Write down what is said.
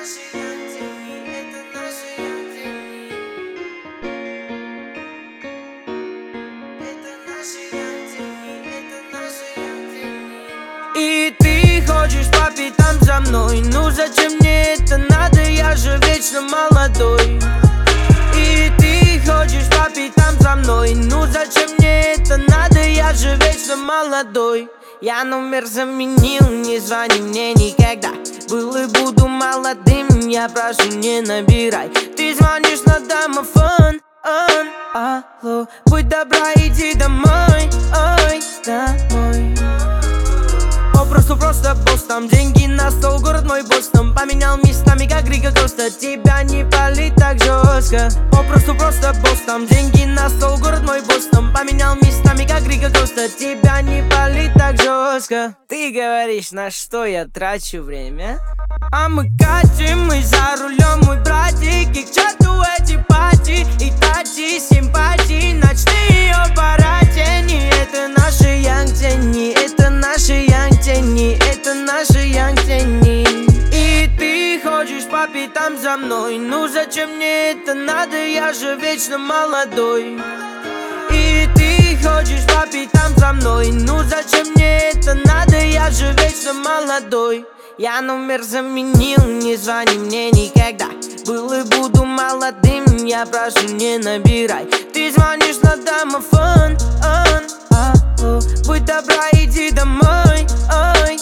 И ты хочешь по пятам за мной. Ну зачем мне это надо, я же вечно молодой. И ты хочешь по пятам за мной. Ну зачем мне это надо, я же вечно молодой. Я номер заменил, не звони мне никогда. Был и буду молодым, я прошу, не набирай. Ты звонишь на домофон, алло, будь добра, иди домой, ой, домой. Просто босс, там деньги на стол, город мой босс. Там поменял местами, как Рига Коста. Тебя не палит так жестко. Просто босс, там деньги на стол, город мой босс. Там поменял местами, как Рига Коста. Тебя не палит так жестко. Ты говоришь, на что я трачу время? А мы катим, мы за рулем, мой братик. И к черту эти пати и тати, симпатии, ночные оборотени. Это наши янг-тени, это наши янг-тени, это наши янг-тени. И ты хочешь по пятам за мной. Ну зачем мне это надо, я же вечно молодой. И ты хочешь по пятам за мной. Ну зачем мне это надо, я же вечно молодой. Я номер заменил, не звони мне никогда. Был и буду молодым, я прошу, не набирай. Ты звонишь на домофон, алло, будь добра, иди домой, ой,